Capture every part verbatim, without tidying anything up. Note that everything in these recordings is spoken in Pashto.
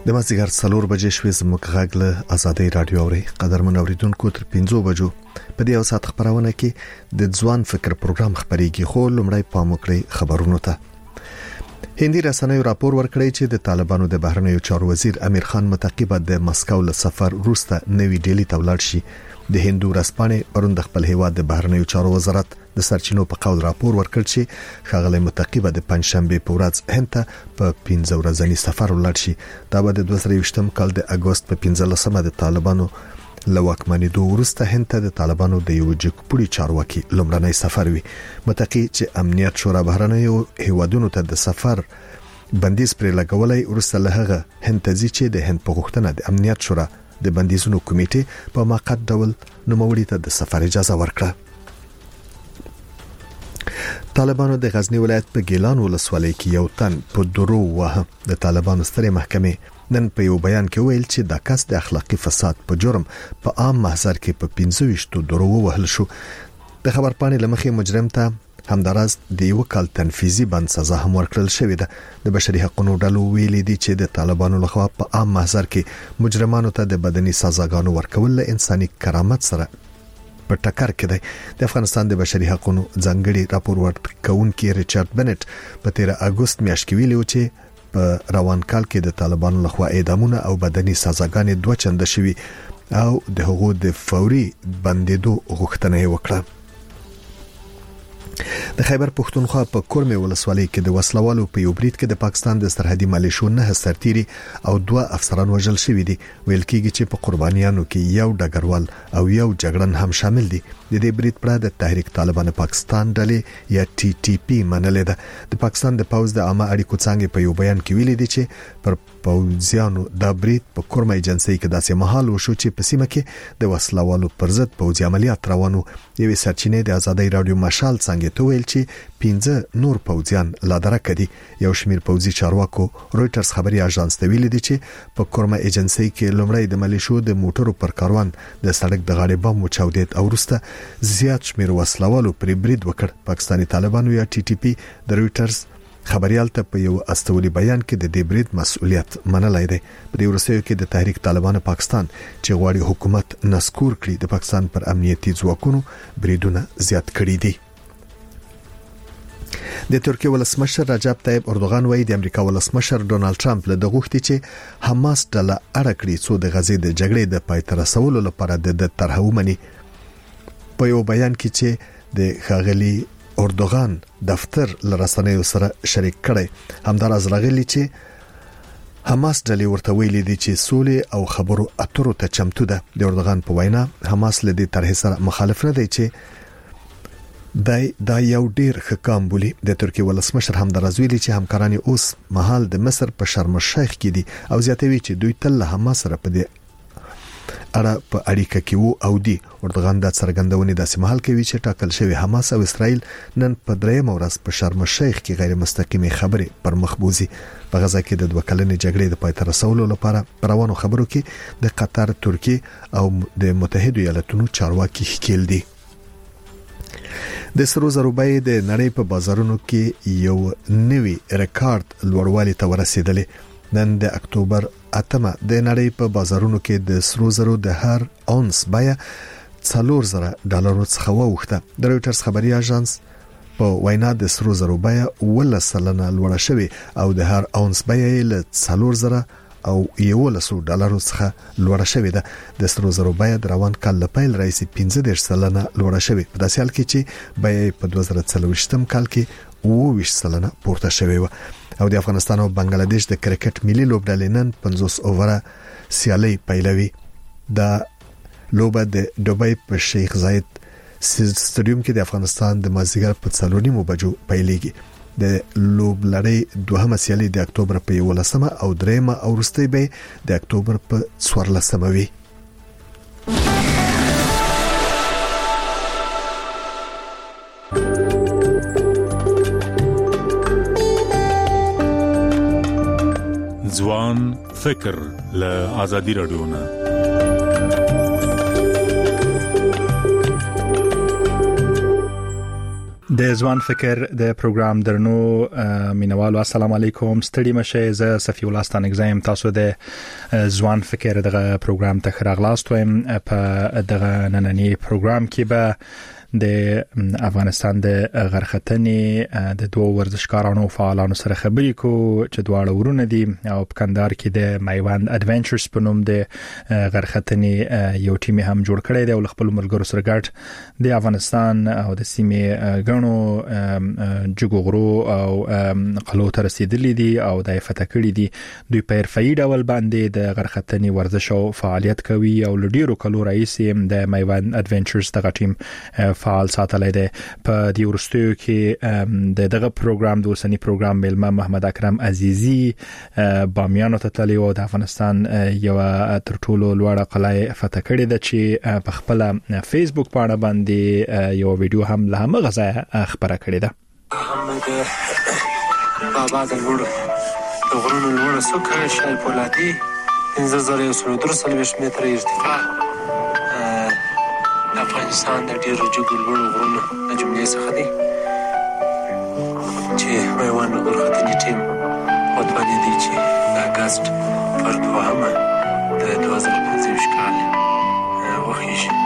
د مازیګر څلور بجې شوې زموږ غږ له آزادۍ رادیو اوري قدرمن اوریدونکو تر پنځو بجو په دې او سات خبرونه کې د ځوان فکر پروګرام خبريږي خو لمړی پام وکړئ خبرونو ته. هندي رسنیو راپور ورکړی چې د طالبانو د بهرنیو چارو وزیر امیر خان متقیبه د مسکو له سفر وروسته نوی ډیلی ته ولاړ شي. د هندو رسپانې پروند خپل هیواد د بهرنیو چارو وزارت د سرچینو په قول راپور ورکړ چې ښاغلی متقیبه د پنځشنبه په ورځ هند ته په پنځه ورځنی سفر ولاړ شي. دا به د دوه زره یوویشتم کال د اگست په پنځلسمه د طالبانو لواکمنېدو وروسته هند ته د طالبانو د یو جګپوړي چارواکي لومړنی سفر وي. متقی چې امنیت شورا بهرنیو هیوادونو ته د سفر بندیز پر لګولای وروسته له هغه هند ته ځي چې د هند په غوښتنه د امنیت شورا د بندیزونو کمیټې په موقت ډول نوموړي ته د سفر اجازه ورکړه. طالبانو د غزنی ولایت په ګیلان ولسوالۍ کې یو تن په درو وه. د طالبانو سترې محکمې نن په یو بیان کې ویل چې د کس د اخلاقی فساد په جرم په عام محضر کې په پنځه ویشت درو وهل شو. د خبر پاڼې لمخې مجرم ته همداراز د یو کال تنفیذي بند سزا هم ورکړل شوې ده. د بشري حقوقو ډلو ویلي دي چې د طالبانو لخوا په عام محضر کې مجرمانو ته د بدني سزاګانو ورکول له انساني کرامت سره په ټکر کې دی. د افغانستان د بشري حقوقو ځانګړي راپور ورکونکي ریچارډ بنټ په تیر اگست میاشت کې ویلي و چې په روان کال کې د طالبانو لخوا اعدامونه او بدني سزاګانې دوه چنده شوي او د هغو د فوري بندیدو غوښتنه یې وکړه. د خیبر پښتونخوا په کورمه ولسوالۍ کې د وسلوالو په یو برید کې د پاکستان د سرحدي ملیشو نه سرتيري او دوه افسران وژل شوي دي. ویل کېږي چې په قربانیانو کې یو ډګروال او یو جګړن هم شامل دي. د دې برید پر د تحریک طالبان پاکستان ډلې یا ټي ټي پی منلې ده. د پاکستان د پوز د عامه اړیکو څنګه په یو بیان کې ویلي دي چې پر پوزیانو د برید په کورمه ایجنسی کې داسې محل وشو چې په سیمه کې د وسلوالو پر ضد پوزي عملیات روانو. یوې سرچینې د آزادۍ رادیو مشال څنګه ته ویل چې پنځه نور پوزیان لا درک دي. یو شمیر پوزي چارواکو رويټرز خبري اژانس ته ویلي دي چې په کورمه ایجنسی کې لومړی د ملیشو د موټرو پر کاروان د سړک د غاړې بم وچاودید او وروسته زیات شمیر وسلوالو پر برید وکړ. پاکستاني طالبانو یا ټي ټي پی د رويټرز خبريال ته په یو استولي بیان کې د دې برید مسؤلیت منلای دی. په دې ورسېو کې د تحریک طالبان پاکستان چې غواړي حکومت نسکور کړي د پاکستان پر امنیتي ځواکونو بریدونه زیات کړي دي. د ترکیه ولسمشر رجب طیب اردوغان وایي د امریکا ولسمشر ډونالد ټرمپ له دغوښتي چې حماس ډله اړه کړي څو د غزې د جګړې د پای ته رسولو لپاره د طرح ومني. په یو بیان کې چې د ښاغلي اردوغان دفتر لرسنیو سره شریک کړي همداراز راغلي چې حماس ډلې ورته ویلي دي چې سولې او خبرو اترو ته چمتو ده. د اردوغان په وینا حماس له دې طرح سره مخالف نه دی چې دای دا یو ډیر ښکام بولی. د ترکیه ولسمشر همداراز ویلي چې همکاران اوس مهال د مصر په شرم الشیخ کې دي او زیاتوي چې دوی تل له حماس سره په دې اړه په اړیکه کې وو او دی. اردوغان د څرګندونې داسې محل کوي چې ټاکل شوی حماس او اسرائیل نن په درېم ورځ په شرم الشیخ کې غیر مستقیمه خبرې پر مخ بوزي. په غزا کې د دوه کلنې جګړې د پای ته رسولو لپاره روانو خبرو کې د قطر، ترکیه او د متحده ایالاتونو چارواکي ښکیل دي. د سرو زرو بیې د نړۍ په بازارونو کې یو نوی ریکارډ لوړوالي ته ورسېدلې. نن د اکتوبر اتمه د نړۍ په بازارونو کې د سرو زرو د هر اونس بیه څلور زره ډالرو څخه واوښته. د رويټرز خبري اژانس په وینا د سرو زرو بیه ول سلنه لوړه شوې او د هر اونس بیه له څلور زره او یولسو ډالرو څخه لوړه شوې ده. د سرو زرو بیه د روان کال له پیل راځي پنځه دېرش سلنه لوړه شوې. په داسې حال کې چې بیه په دوه زره څلوېښتم کال کې اووه ویشت سلنه پورته شوې و. او د افغانستان او بنگلاديش د کرکټ ملي لوبډلې نن پنځوس اووره سیالي پیلوي. دا لوبه د دوبۍ په شیخ زاید سټډیوم کې د افغانستان د مازیګر په څلور نیمو بجو پیلېږي. د لوبلړۍ دوهمه سیالي د اکتوبر په یولسمه او دریمه او وروستۍ به د اکتوبر په څوارلسمه وي. ځوان فکر له آزادي رادیو نه د ځوان فکر د پروګرام درنو مینوالو السلام علیکم ستړي مشه ز صفی الله ستانګ زایم تاسو د ځوان فکر دغه پروګرام ته خراغلاست وایم په دغه نننی پروګرام کې به د افغانستان د غرختنې د دوه ورزشکارانو فعالانو سره خبرې کو چې دواړه ورونه دي او په کندهار کې د میوند اډونچرز په نوم د غرختنې یو ټیم هم جوړ کړی دی او خپل ملګرو سره ګډ د افغانستان او د سیمې غنو جګغرو او قلو ته رسیدلي دي او د فتح کړي دي دوی په حرفي ډول باندې د غرختنې ورزش او فعالیت کوي او لډیرو کلو رئیس د میوند اډونچرز دغه ټیم فعال ساتلای دی په دې ورستیو کې د دغه پروګرام د اوسنی پروګرام ملما محمد اکرم عزیزی بامیانو ته تللی او د افغانستان یو تر ټولو لوړه قلعه فتح کړې ده چې په خپل فیسبوک باندې باندې یو ویډیو هم له هغه ځای خبره کړې ده. بابا د لوړ د غرونو لوړ څوکه شای پولادي پنځه زره یو سل درې متره ارتفاع د افغانستان د ډیرو جګو لوړو غرونو د جملې څخه دی چې میوند غرختنې ټیم وتوانېدی دی چې د اګست پر دوهمه د دوه زره پنځه ویشت کال وخیږي.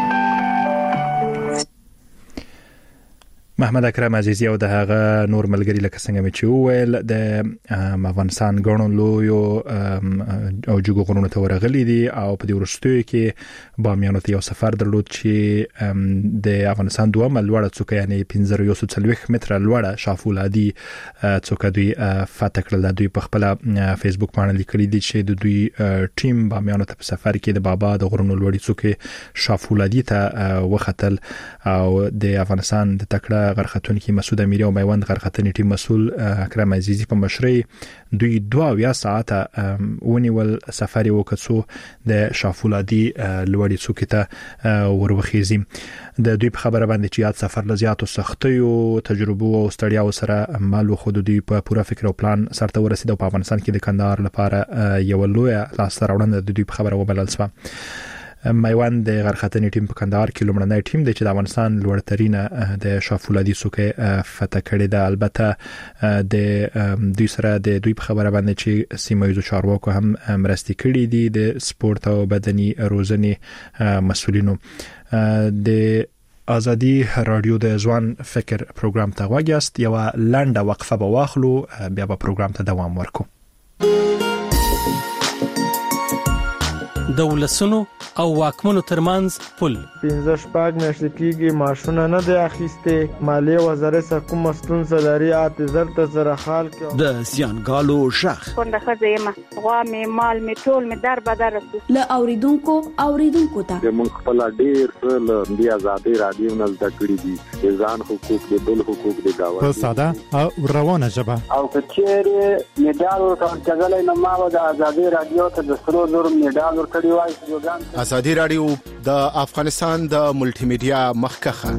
محمد اکرم عزیزی او د هغه نور ملګری لکه څنګه مې چې وویل د افغانستان غړو لویو او جګو غرونو ته ورغلي دي او په دې ورستیو کې بامیانو ته یو سفر درلود چې د افغانستان دوه ملوړه څوکه یعنی پنځه زره یو سل څلوېښت متره لوړه شافولادي څوکه دوی فتح کړل. دوی په خپل فیسبوک باندې لیکلي دي چې د دوی ټیم بامیانو ته په سفر کې د بابا د غرونو لوړې څوکه شافولادي ته وختل او د افغانستان د تکړه غرختونکو مسعود امیری او میوند غرختنې ټیم مسؤل اکرم عزیزی په مشرۍ دوی دوه یا ساعته ونیول سفر وکړو د شافولادي لوړې څوکې ته وروخیزي. د دوی په خبره باندې چې یاد سفر لزیاتو سختیو تجربو او ستړیاو سره مال خو دوی په پوره فکر او پلان سره ورسید او په افغانستان کې د کندهار لپاره یو لوی لاس راوړنه د دوی په خبره وبلل شو. میوند د غرختنې ټیم په کندهار کې لومړنی ټیم دی چې د افغانستان لوړترینه د شافولادي څوکه فتح کړې ده. البته د دوی سره د دوی په خبره باندې چې سیمایي چارواکو هم مرستې کړې دي د سپورت او بدني روزنې مسولینو. د آزادی رادیو د ځوان فکر پروګرام ته واګیاست یو لنډه وقفه به واخلو بیا به پروګرام ته دوام ورکو. د ولسونو او واکمنو ترمنځ پل پنځه شپږ میاشتې کېږي ماشونه نه دی اخیستې مالیې وزارت سره کومه ستونزه لري اته زر ته زره خال کې د زیانګالو شخ څنګه ښځه یم غوا مې مال مې ټول مې در بدر رسو له اوریدونکو اوریدونکو ته موږ خپل ډیر څه له دې آزادي رادیو نه زده کړی دي ځان حقوق دي بل حقوق دي دا په ساده او روانه ژبه او کچېره میډال ورکړل کېدلای نو ما د آزادي رادیو ته د سرو زر میډال ورکړی وای. آزادي رادیو د افغانستان د ملټي میډیا مخکخه.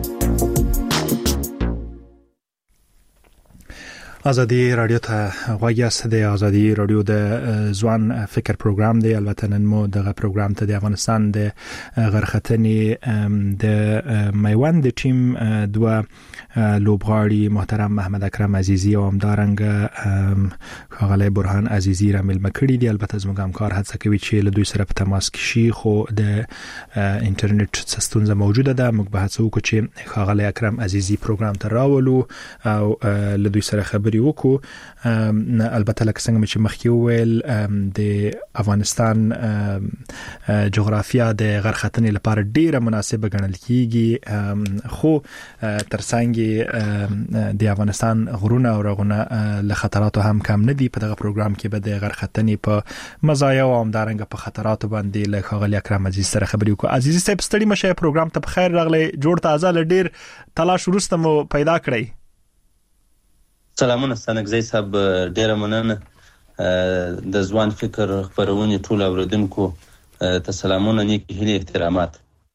آزادی رادیو ته غواګیاست د آزادی رادیو د ځوان فکر پروګرام دی. البته نن مو دغه پروګرام ته د افغانستان د غرختنې د میوند ټیم دوه لوبغاړي محترم محمد اکرم عزیزی او همدارنګ خغلی برهان عزیزی را ملمه کړي دي. البته زموږ همکار هڅه کوي چې له دوی سره په تماس کې شي خو د انټرنیټ ستونزه موجوده ده. موږ به هڅه وکړو چې خغلی اکرم عزیزی پروګرام ته راولو او له دوی سره خبرې وکړو. البته لکه څنګه چې مخکې وویل د افغانستان جغرافیا د غرختنې لپاره ډیره مناسبه ګڼل کیږي خو ترڅنګ د افغانستان غرونه او رغونه له خطراتو هم کم نه دي. په دغه پروګرام کې به د غرختنې په مزایا او همدارنګه په خطراتو باندې له خغلی اکرم عزیز سره خبرې وکړو. عزیز صاحب ستړي مشه پروګرام ته بخیر راغلی جوړ تازه لډیر تلاش وروسته مو پیدا کړی. سلامونه ستانګزی صاحب ډیره مننه د ځوان فکر خبرونه ټول اوریدونکو ته سلامونه نیک هیله احترامات.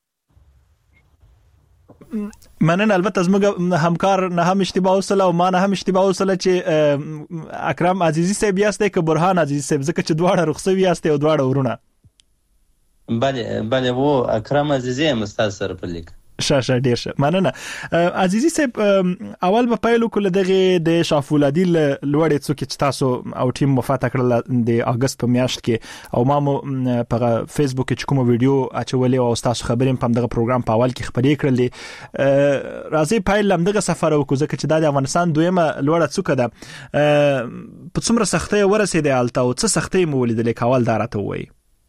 مننه. البته زموږ همکار نه هم اشتباه وسله او ما نه هم اشتباه وسله چې اکرم عزیزی صاحب یاسته که برهان عزیزی صاحب ځکه چې دواړه رخصوي یاسته او دواړه ورونه. بله بله وو اکرم عزیزی هم استاد سره په لیک شاشه ډیر شه مننه. عزیزي صاحب اول په پایلو کې دغه د شافولادي لوړې څوک چې تاسو او ټیم مفاته کړل د اگست په میاشت کې او ما په فیسبوک کې کوم ویډیو اچولې او تاسو خبرې په دغه پروګرام په اول کې خبرې کړلې. راځي پایل لمدغه سفر وکړو ځکه چې د افغانستان دویمه لوړه څوک ده په څومره سختۍ ورسېده الته او څه سختۍ مو ولیدلې کول دارته وای.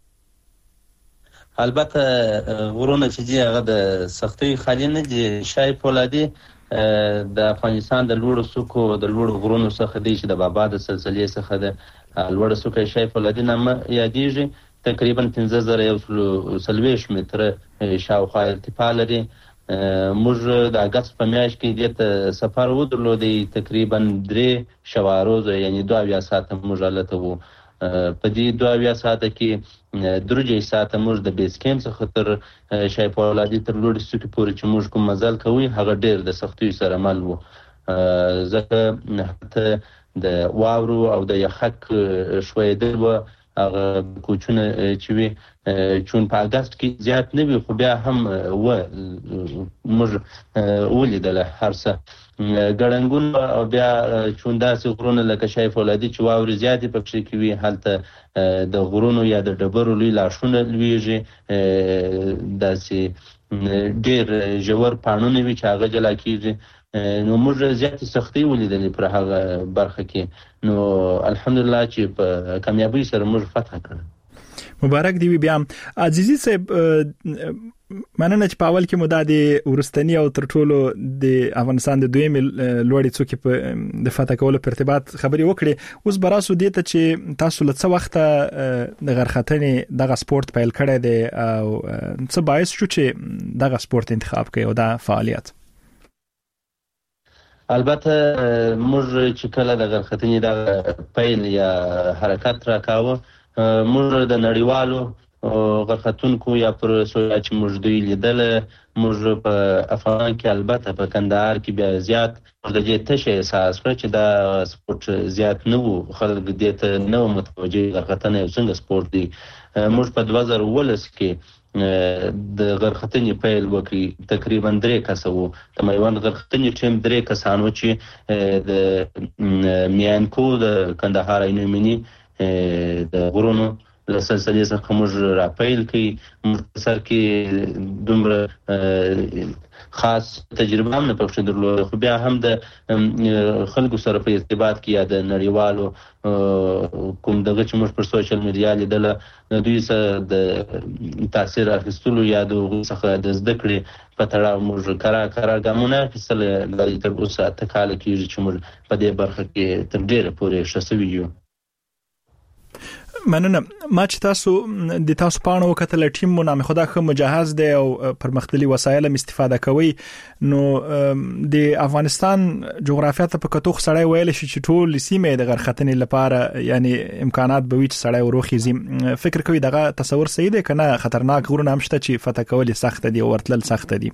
البته غرونه چې دی هغه د سختۍ خالي نه دي. شای فولادي د افغانستان د لوړو څوکو د لوړو غرونو څخه دی چې د بابا د سلسلې څخه د لوړو څوکو شای فولادي نامه یادېږي. تقریبا پنځه زره یو سلويش متره شاوخوا ارتفاع لري. موږ د اگست په میاشت کې د سفر ودرلودی تقریبا درې شواروز یعنی دوه اویا ساعته موږ هلته وو. په دې دوه اویا ساعته کې درجه ساعته موږ د بیس کیمپ څخه تر شای فولادي تر لوړې څوکې پورې چې موږ کوم مزل کوي هغه ډېر د سختیو سره مل وو. ځکه حتی د واورو او د یخک شویدل وو هغه کوچونه چې وي چون په اگست کې زیات نه وي خو بیا هم و موږ ولیدل هر څه ګړنګون او بیا چون داسې غرونه لکه شای فولادي چې واورې زیاتې پکې کې وي هلته د غرونو یا د ډبرو لوی لاشونه لویږي داسې ډېر ژور پاڼونه وي چې هغه جلا کېږي. نو موږ زیاتې سختۍ ولیدلې پر هغه برخه کې. نو الحمدلله چې په کامیابۍ سره موږ فتح کړه. مبارک دی بیا. عزیزي صاحب مننه چې په اول کې مو د ورستنی او تر ټولو د افغانستان د دویم لوړې څوکې په د فتح کولو په ارتباط خبرې وکړې. اوس براسو دې ته چې تاسو له څه وخت د غرختنې دغه سپورت پیل کړی دی او څه باعث شو چې دغه سپورت انتخاب کړئ او دا فعالیت؟ البته موږ چې کله د غرختنې د پیل یا حرکت راکاوه موږ د نړیوالو غرختونکو یا پر سویا چې موږ دوی لیدل موږ په افغان کې البته په کندهار کې بیا زیات د دې تشه احساس کړ چې دا سپورت زیات نه وو. خلک دې ته نه متوجه غرختنه یو څنګه سپورت دی. موږ په دوه زره ولس کې د غرختنې پیل وکړي. تقریبا درې کسه وو. د میوند غرختنې ټیم درې کسان وو چې د میانکو د کندهار عینومیني د غرونو له سلسلې څخه موږ را پیل کړي. موږ سر کې دومره خاص تجربه هم نه پکښې درلوده خو بیا هم د خلکو سره په ارتباط کې یا د نړیوالو کوم دغه چې موږ پر سوشل میډیا لیدله د دوی سره د تاثیر اخیستلو یا د هغوی څخه د زده کړې په تړاو موږ کرار کرار ګامونه اخیستل. تر اوسه اته کاله کېږي چې موږ په دې برخه کې تر ډېره پورې ښه سوي یو. مننه. ما چې تاسو د تاسو پاڼو وکتل ټیم مو نامه خدا خو مجهز دی او پرمختللي وسایل هم استفاده کوي. نو د افغانستان جغرافیه ته په کتو سړی ویل شي چې ټول سیمه د غرختنې لپاره یعنی امکانات به وي چې سړی وروخیزي. فکر کوي دغه تصور صحیح دی کنه خطرناک غرونه هم شته چې فتح کول سخت دي او ورتلل سخت دي؟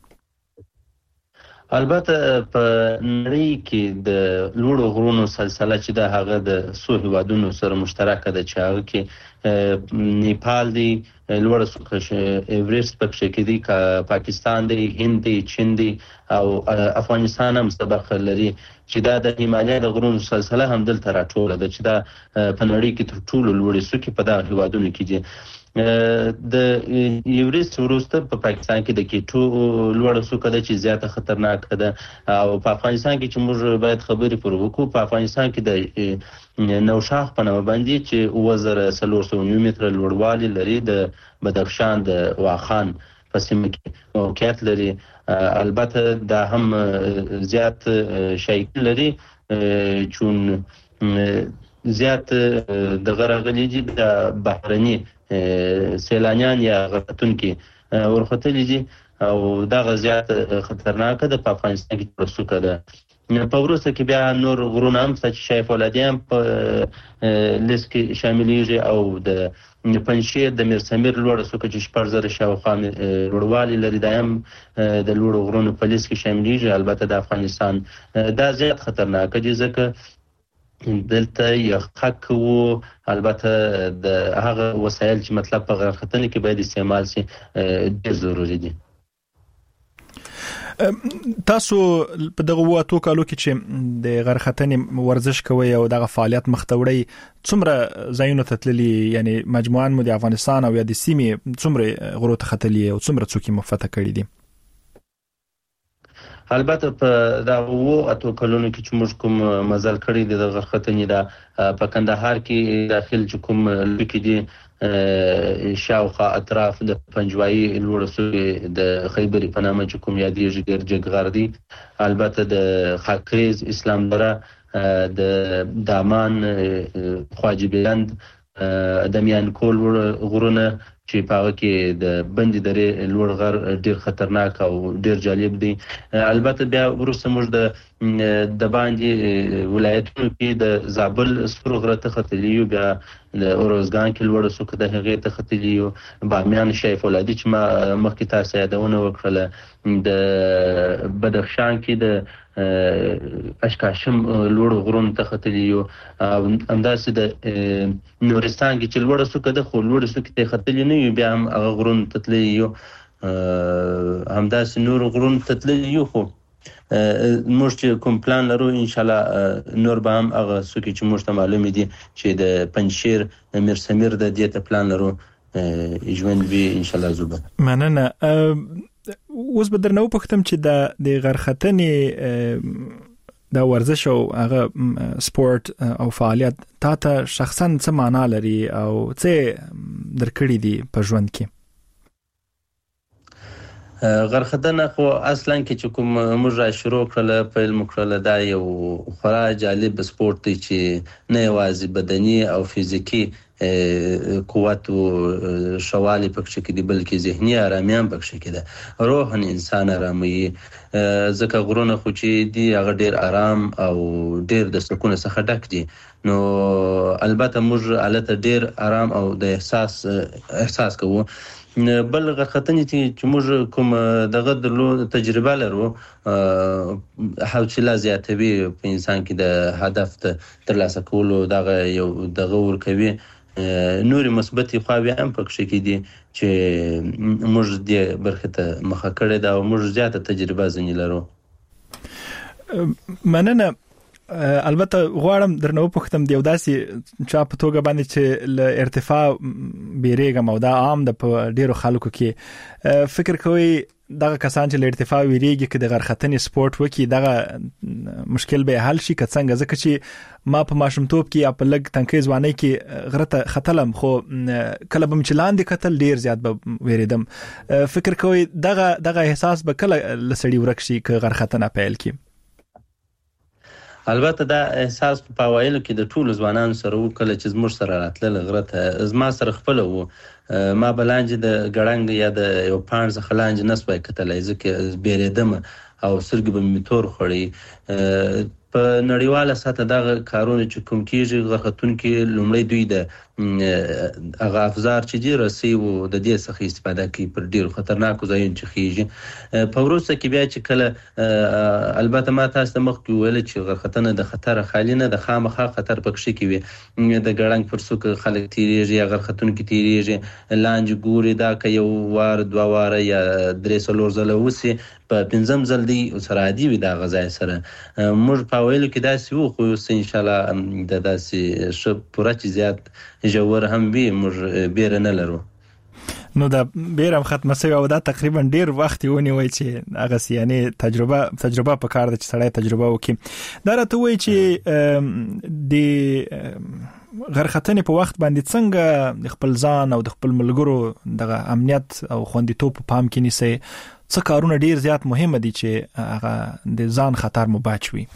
البته په نړۍ کې د لوړو غرونو سلسله چې د هغه د څو هیوادونو سره مشترکه ده چې هغه کې نیپال دی لوړه څوکه ایورست پکې کې دی پاکستان دی هند دی چین دی او افغانستان هم سبق لري چې دا د هیمالیا د غرونو سلسله هم دلته راټوله ده چې دا په نړۍ کې تر ټولو لوړې څوکې په دغه هیوادونو کې دي. د ایورست وروسته په پاکستان کې د کیټو لوړه څوکه ده چې زیاته خطرناکه ده او په افغانستان کې چې موږ باید خبرې پر وکړو په افغانستان کې د نوشاخ په نامه باندې چې اووه زره څلور سوه نوي متره لوړوالی لري د بدخشان د واخان په سیمه کې موقعیت لري. البته دا هم زیات شایع لري چون زیات د غرغلي دي د بهرني سیلانیان یا غرختونکي ورختلي دي او دغه زیات خطرناکه ده. په افغانستان کې پرسوکه ده. په وروسته کې بیا نور غرونه هم چې شای فولادي هم په لیست کې شاملېږي او د پنجشیر د میرسمیر لوړه څوکه چې شپږ زره شاوخوا لوړوالی لري دا هم د لوړو غرونو په لیست کې شاملېږي. البته د افغانستان دا زیات خطرناکه دي ځکه دلته یخک وو. البته د هغه وسایل چې مطلب په غرختنې کې باید استعمال شي ډېر ضروري دي. تاسو په دغه واتو کالو کې چې د غرختنې ورزش کوي او دغه فعالیت مختوړی څومره ځایونو ته تللی یعنی مجموعاً مو د افغانستان او یا د سیمې څومره غرو ته ختلی او څومره څوک مفته کړی دي؟ البته په دا وو اتو کلونو کې چې موږ کوم مزل کړی دی د غرختنې دا په کندهار کې داخل چې کوم لکه دي شاوخه اطراف د پنجوایي لوړسو د خیبر په نامه چې کوم یادېږي ګرجګ غردي، البته د خاکریز اسلام دره د دامان خواجه بلند دمیان کول غرونه چې په هغه کې د بندي درې لوړ غر ډیر خطرناک او ډیر جالب دي. البته بیا وروسته موږ د د باندې ولایتونو کې د زابل سپور غره ته ختلی یو، بیا د اورزګان کې لوړ سوک د هغې ته ختلی یو، بامیان شیف ولادي چې ما مخکې تاسو یادونه وکړله، د بدخشان کې د اشکاشم لوړ غرونو ته ختلی یو، همداسې د نورستان کې چې لوړ سوک ده خو لوړ سوک ته ختلی نه یو، بیا هم هغه غرونو ته تللی یو، همداسې نور غرونو ته تللی یو. خو موږ چې کوم پلان لرو ان شاء الله نور به هم هغه څوک چې موږ ته معلوم دي چې د پنجشیر میر سمیر د دې ته پلان لرو ژوند به ان شاء الله زوبه. مننه. اوس به درنه وپوښتم چې د د غرختنې د ورزش او هغه سپورت او فعالیت تا ته شخصا څه معنا لري او څه درکړي دي په ژوند کې؟ غرختنه خو اصلا کې چې کوم موږ را شروع کړل پیل مکړل دا یو خورا جالب سپورت دی چې نه یوازې بدني او فزیکی قوت او شوالی پکې کې دی بلکې ذهني آرامي هم پکې کې ده، روحن انسان آرامي ځکه غرونه خو چې دی هغه ډیر آرام او ډیر د سکون څخه ډک دي، نو البته موږ البته ډیر آرام او د احساس احساس کوو. بل غرختنې چې موږ کوم دغه درلو تجربه لرو حوصله زیاتوي په انسان کې د هدف ترلاسه کولو دغه یو دغه ورکوي، نوري مثبتې خواوې هم پکې کې دي چې موږ دې برخه ته مخه کړې ده او موږ زیاته تجربه ځنې لرو. مننه. البته غواړم درنه وپوښتم د یو داسې چا په توګه باندې چې له ارتفاع بیریږم او دا عام د په ډیرو خلکو کې فکر کوي دغه کسان چې له ارتفاع ویریږي کې د غرختنې سپورت وکي دغه مشکل به حل شي که څنګه؟ ځکه چې ما په ماشومتوب کې یا په لږ تنکۍ ځوانۍ کې غره ته ختلم خو کله به مې چې لاندې کتل ډیر زیات به ویریدم. فکر کوي دغه دغه احساس به کله له سړي ورک شي که غرختنه پیل کړي؟ البته دا احساس په اوایلو کې د ټولو ځوانانو سره و، کله چې زموږ سره راتلل غره ته زما سره خپل و، ما بلانج د ګړنګ یا د یو پانځ خلانج نسبه کتلای ځکه بیریدم او سرګ به می تور خړی. په نړیواله سطح دغه کارونه چې کوم کیږي غرختون کې لومړی دوی د هغه افزار چې دی رسی وو د دې څخه استفاده کوي پر ډیر خطرناکو ځایونو چې خيږي. په وروسته کې بیا چې کله البته ما تاسو ته مخکې ویل چې غرختنه د خطر خالی نه د خامخا خطر پکې کې وي، د ګړنګ پر څوک خلک تیریږي یا غرختون کې تیریږي لانج ګوري دا که یو وار دوه واره یا درې څلور ځله وسی په پنځم ځل دی سره عادي وي دا غذای سره. موږ په ویلو کې داسې وو خو اوس ان شاء الله د داسې ش پوره چې زیات جوړ هم وي موږ بیر نه لرو. نو دا بیرم ختمه سوی او دا تقریبا ډیر وخت ونیوي چې هغه یعنی تجربه تجربه په کار ده چې سړی تجربه وکړي. دا راته وایي چې د غرختنې په وخت باندې څنګه خپل ځان او د خپل ملګرو دغه امنیت او خوندیتوب په پام کې نیسي؟ څه کارونه ډیر زیات مهمه دي چې هغه د ځان خطر مو بچوي؟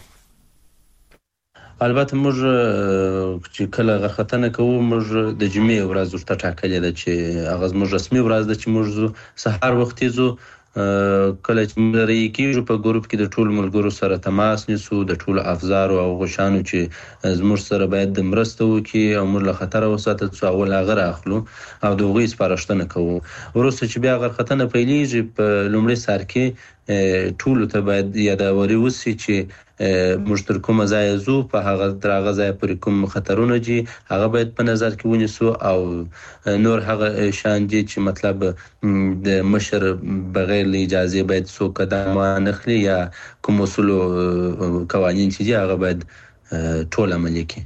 البته موږ چې کله غرختنه کوو موږ د جمعې ورځ ورته ټاکلې ده چې هغه زموږ رسمي ورځ ده چې موږ سهار وختي ځو، کله چې موږ لري کېږو په ګروپ کې د ټولو ملګرو سره تماس نیسو، د ټولو افزارو او غشانو چې زموږ سره باید د مرسته وکړي او موږ له خطره وساتل څو اول هغه راخلو او د هغوی سپارښتنه کوو. وروسته چې بیا غرختنه پیلېږي په لومړي سر کې ټول ته باید یادوري وسی چې موږ تر کومه ځای زو په هغه درغه ځای پر کوم خطرونه دي هغه باید په نظر کې ونیسو او نور هغه شان دي چې مطلب د مشر بغیر له اجازه باید څوک قدم نخلي یا کوم اصول قوانين چې دي هغه باید ټول عملي کړي.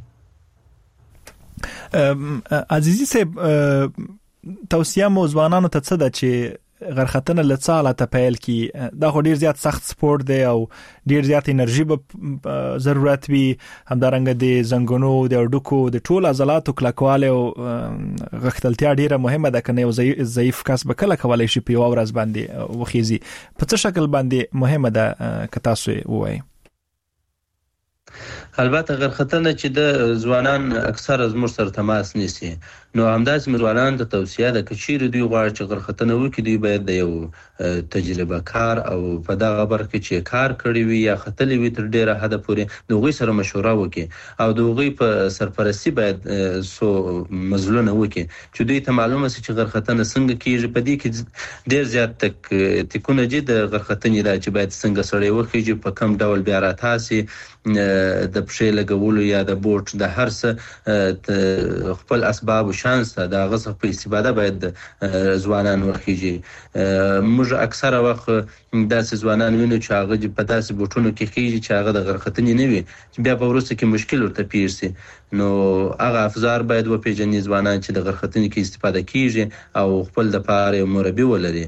عزیزي صاحب توصیه مو ځوانانو ته څه ده چې غرختنه لڅاله ته پیل کی دا خو ډیر زیات سخت سپورت دی او ډیر زیات انرژي به ضرورت وي همدارنګه د زنګونو د اډوکو د ټول عضلاتو کلکواله او غختلتیا ډیره مهمه ده کنه یو ضعیف کس به کله کولای شي په ورځ باندې وخیزي په څه شکل باندې مهمه ده که تاسو وایي. البته غرختنه چې د ځوانان اکثر از مر سره تماس نیسي نو همداس مروانان ته توصیه ده کچیر دوی غواړي چې غرختنه وکړي دوی باید د یو تجربه کار او په دغه برخه چې کار کړی وي یا خطلې وي تر ډیره حد پورې دوی سره مشوره وکړي او دوی په سرپرستی باید سو مزلونه وکړي چې دوی ته معلومه شي چې غرختنه څنګه کیږي په دې کې ډیر زیات تک تکونه دي د غرختنې دا چې باید څنګه سړی وکړي په کم ډول بیا راتاسي د پښې لګولو یا د بوټ د هر څه خپل اسباب او شانس د غصه په استفاده باید ځوانان ورخیږي. موږ اکثره وخت داسې ځوانان وینو چې هغه په داسې بوټونو کې خېږي چې هغه د غرختنې نه وي بیا په ورسته کې مشکل ورته پیښ شي نو هغه افزار باید و پیژنې ځوانان چې د غرختنې کې استفاده کیږي او خپل د پاره مربي ولري.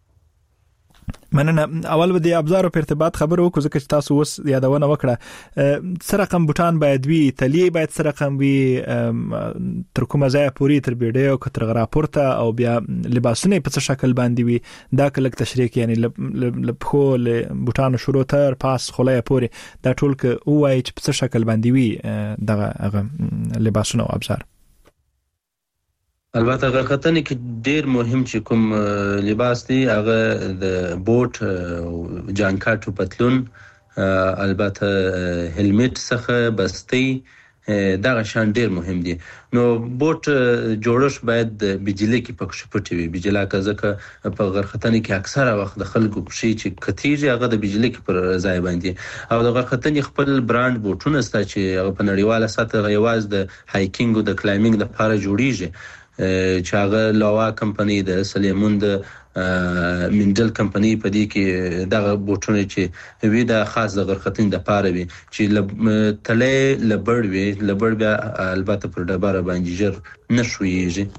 مننه. اول به د ابزارو په ارتباط خبر وکړو ځکه چې تاسو اوس یادونه وکړه سره رقم بوتان باید وي تلی باید سره رقم وي تر کومه ځای پوری تر بیډیو کتر غرا پورته او بیا لباسونه په څه شکل باندې وي دا کلک تشریح یعنی لپخو بوتان شروع تر پاس خلای پوری دا ټول ک وای چې په څه شکل باندې وي دغه لباسونه او ابزار. البته غرختنه کې ډیر مهم چې کوم لباس دی هغه د بوټ جانکاټ او پتلون البته هلمټ څخه بستی دا شان ډیر مهم دي. نو بوټ جوړش باید بجلی کې پکښ پټوي بجلا کزکه په غرختنه کې اکثره وخت د خلکو شي چې کتیږي هغه د بجلی کې پر ځای باندې او د غرختنه خپل برانډ بوټونه ستا چې هغه په نړیواله سطح یواز د هایکینګ او د کلایمبینګ لپاره جوړیږي چې هغه لوا کمپنی د سلیمون د منډل کمپنی په دې کې دغه بوټونه چې وی د خاص د غرختنې د پاره وي چې تله لبړ وي لبړ بیا البته پر ډبره باندې جر نشويږي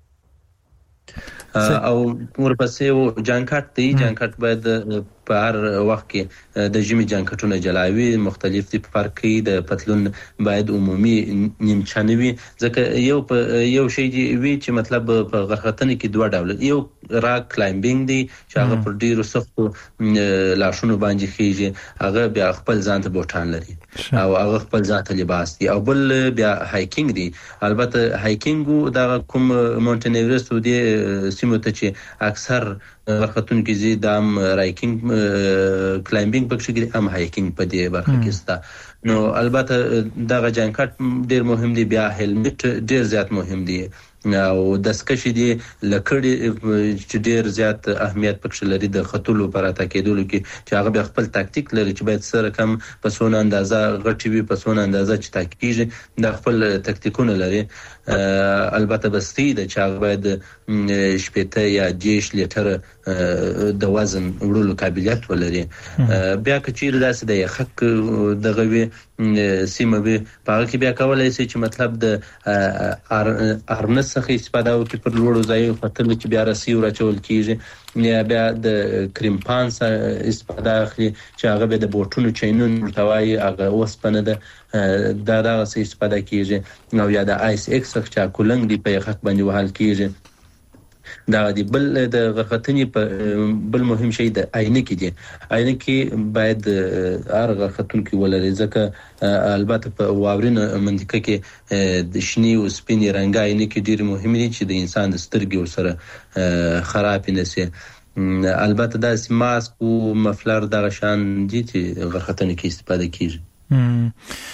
او ورپسې جانکاټ دی جانکاټ باید په هر وخت کې د جمی جانکټونه جلاوي مختلف دي فرقي د پتلون باید عمومي نیمچانوي ځکه یو یو شی دی وی چې مطلب په غرختنه کې دوه ډول یو را کلایمبینګ دی چې هغه پر ډیرو سختو لاشونو باندې خيږي هغه بیا خپل ځان ته بوټان لري او هغه خپل ځان ته لباس دی او بل بیا هایکینګ دی البته هایکینګ دا کوم مونټین ایورست دی سیمه ته چې اکثر غرختون کې زی دام رایکینګ کلایمبینګ پکې کې هم هایکینګ په دې برخه کې ستا نو البته دا جانکټ ډیر مهم دی بیا هلمټ ډیر زیات مهم دی او د سکشي دی لکړی چې ډیر زیات اهمیت پکې لري د خطولو پر اتا کېدلو کې چې هغه به خپل تاکتیک لري چې باید سره کم په سونه اندازه غټي وي په سونه اندازه چې تاکیږي د خپل تاکتیکونه لري البته بستی د چې هغه باید شپته یا دیش لیټر د وزن وړلو قابلیت ولري بیا کچیر داسې د حق دغه وی سیمه به په کې بیا کولای شي چې مطلب د ارنس څخه استفاده وکړي پر لوړو ځایونو فتل چې بیا رسی ورچول کیږي یا بیا د کریمپان څخه استفاده اخلي چې هغه به د بوټونو چینون مرتوای هغه وسپنه ده دا دا څه استفاده کیږي نو یا د آیس ایکس څخه کولنګ دی په حق باندې وحال کیږي دا دی بل د غرختنې په بل مهم شی د عینکې دی عینکې باید هر غرختون کې ولري ځکه البته په واورین منطقه کې د شنی او سپینې رنګ عینکې ډیر مهم دي چې د انسان د سترګې سره خراب نه شي البته د ماسک او مفلر دغه شان دي چې غرختنې کې استفاده کیږي.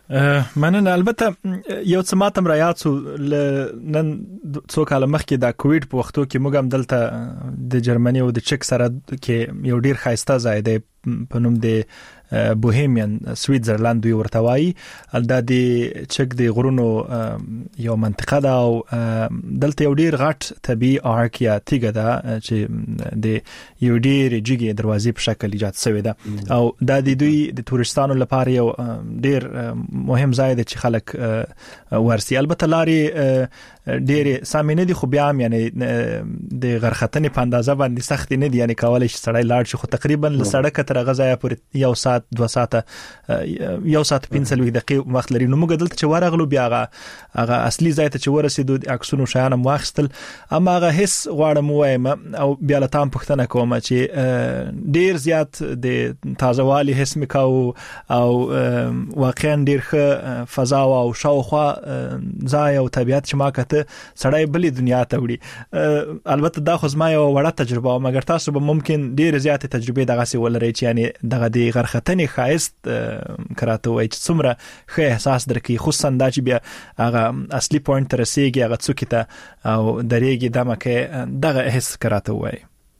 مننه. البته یو څه ماتم را یاد سو نن څو کال مخکې د کووید په وختو کې موږ هم دلته د جرمني او د چک سره کې یو ډیر خاصه ځای دی په نوم د بوهیمین سویټزرلند دوی ورته وایي. دا د چک د غرونو یو منطقه ده او دلته یو ډیر غټ طبيعي آرک یا تیګه ده چې د یو ډیر جګې دروازې په شکل ایجاد شوی ده او دا د دوی د تورستانو لپاره یو ډیر مهم ځای دی چې خلک ورسي. البته لاري ډیر سامینه دي خو بیا هم یعنی د غرختنې په اندازه باندې سخت نه دي، یعنی کولای شي سړی لاړ شي خو تقریبا له سړک تر غځای پورې یو ساعت دوه ساعته یو ساعت پنځه دقیقې وخت لري. نو موږ دلته چې ورغلو بیا هغه هغه اصلي ځای ته چې ورسېدو د عکسونو شیان هم واخیستل، اما هغه هیڅ غواړم وایم او بیا له تام پوښتنه کوم چې ډیر زیات د تازه والي حس مکاو او واقعا ډیر ښه فضا او شاوخوا ځای او طبیعت چې ما کته سړی بلې دنیا ته وړي. البته دا خو زما یو وړه تجربه او مګر تاسو به ممکن ډیر زیات تجربه دغه سی ولرئ چې یعنی دغه د غرختنې خایست کراته وای چې څومره ښه احساس درکې، خصوصا دا چې بیا هغه اصلي پوینټ تر رسیږي هغه څوکې ته او درېږي دمه کې دغه حس کراته وای.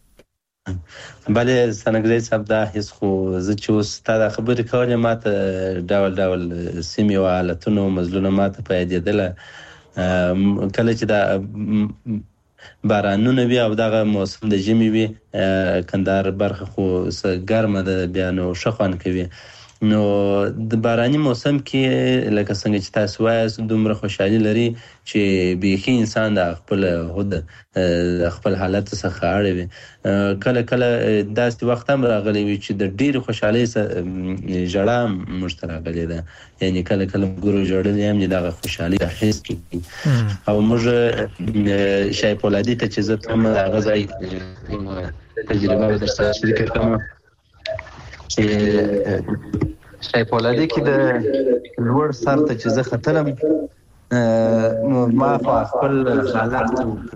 بله سنگزی صاحب دا حس خو زه چې اوس تا دا خبرې کولې ماته ډول ډول سیمې او حالتونه او مزلونه ماته په یادېدله. کله چې دا بارانونه وي او دغه موسم د ژمي وي، کندهار برخه خو ګرمه ده بیا نو ښه خوند کوي. نو د باراني موسم کې لکه څنګه چې تاسو وایاست دومره خوشحالي لري چې بیخي انسان د خپل هود خپل حالت څخه اړوي. کله کله داسې وخت هم راغلی وي چې د ډېرې خوشحالۍ ژړا موږ ته راغلې ده، یعنی کله کله ګورو ژړلې هم دغه خوشحالي حس کوي. او موږ شای پولادي ته چې زه تلم هغه ځای تجربه به درسره شریکه کړم چې شای پولادي کې د لوړ سر ته چې زه ختلم ما په خپل حالت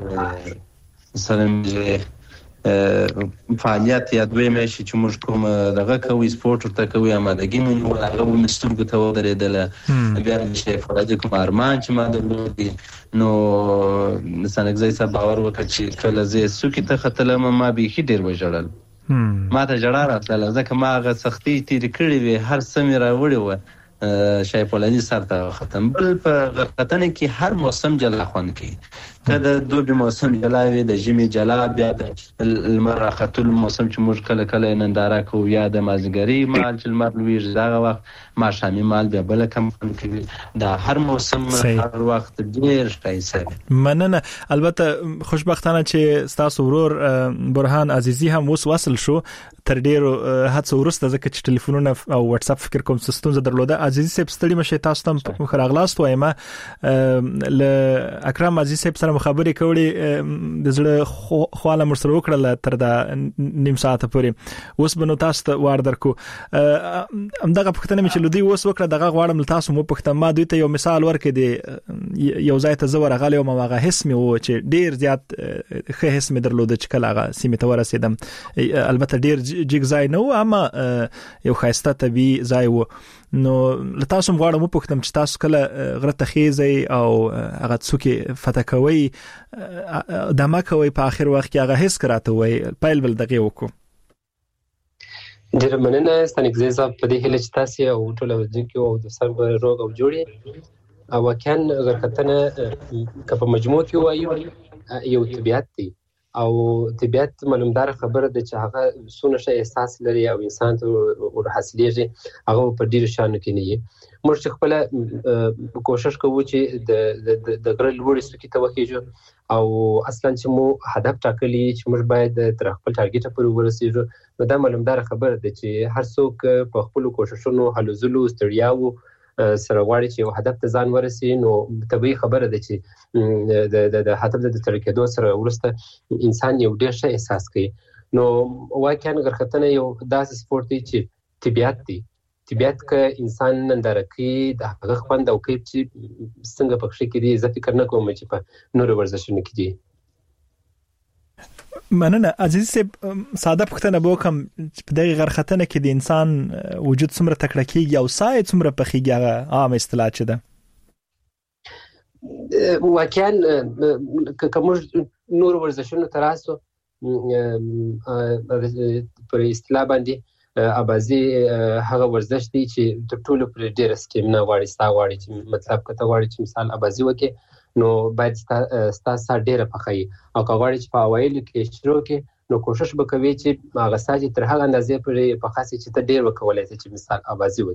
مثلا فعالیت یا دوی مې چې موږ کوم دغه کوي سپورت ورته کوي آمادګي مو هغه مې سترګو ته ودرېدله. بیا مې شای پولادي کوم ارمان چې ما درلود نو سنګزی صاحب باور وکړ چې کله زه څوکې ته ختلم ما بیخي ډېر وژړل، ما ته ژړا راتله ځکه ما هغه سختۍ تېرې کړې وې، هر څه مې راوړې وه شای پولادي سر ته ختم. بل په غرختنې کې هر موسم جلا خوند کوي، که د دوبي موسم جلا وي، د ژمي جلا، بیا د لمر راختلو موسم چې موږ کله کله ننداره کوو، یا د مازدیګري مهال چې لمر لویږي دغه وخت، ماښامي مهال بیا بله کم خوند کوي. دا هر موسم هر وخت ډېر ښایسته وي. مننه. البته خوشبختانه چې ستاسو ورور برهان عزیزي هم اوس وصل شو تر ډېرو هڅو وروسته، ځکه چې ټلیفونونه او واتس اپ فکر کوم ستونزه درلوده. عزیزي صاحب ستړي مشه، تاسو ته ښه راغلاست وایم. له اکرم عزیز صاحب سره خبرې کولې د زړه خواله مرسته وکړه تر دا نیم ساعت پورې. اوس بنو تاسو ته وار درکو همدغه پښتنه مې چې لودي اوس وکړه دغه غواړم تاسو مو پښتنه ما دوی ته یو مثال ورکړي دی یو ځای ته زور غالي او ما هغه حس مې و چې ډیر زیات ښه حس مې درلود چې کله هغه سیمه ته ورسېدم. البته ډیر جګ ځای نه و اما یو خاصه طبيعي ځای و. نو لتاسو غواړم وپوښتم چې تاسو کله غره ته خېځئ او هغه څوکې فتح کوي دمه کوي په اخر وخت کې هغه هیڅ کراته وي پایل بل دغه وکړو. ډېر مننه ستنګزي صاحب په دې هله چې تاسو او ټول ځکه او د سر روغ او جوړي او کان غرختنه کله مجموع کې وایو یو طبيعت دی او طبيعت معلومدار خبره ده چې هغه سونه شي احساس لري او انسان ته ورحصلېږي هغه په ډیر شان کې نه وي. موږ چې خپل کوشش کوو چې د د غره لوړ سکه ته وکیږو او اصلا چې مو هدف ټاکلی چې موږ باید تر خپل ټارګټ پورې ورسېږو. نو دا معلومدار خبره ده چې هر څوک په خپل کوششونو هلو ځلو ستړیاو سره غواړي چې یو هدف ته ځان ورسي. نو طبيعي خبره ده چې د د هدف د تر کېدو سره ورسته انسان یو ډېر ښه احساس کوي. نو واقعا غرختنه یو داسې سپورت دی چې طبيعت دی. طبيعت که انسان ننداره کوي د هغه خوند او کیف چې څنګه پکښې کې دی زه فکر نه کوم چې په نورو ورزشونو کې دی. مننه عزیز صاحب ساده پښتنه وکم په دغه غرختنه کې د انسان وجود څومره تکړه کیږي او سای څومره پخېږي هغه عام اصطلاح چه ده واقعا کوم نور ورزشونه تراسو پر اصطلاح باندې ابازي هغه ورزش دی چې تر ټولو پر ډیر سټیمنا غواړي ستا غواړي چې مطلب کته غواړي چې مثال ابازي وکي نو باید ستا ستا ډیره پخې او غواړي چې په اوایل کې شروع کې نو کوشش وکوي چې هغه ساجي تر هغه اندازې پر پخاسي چې ته ډیر وکولای چې مثال ابازي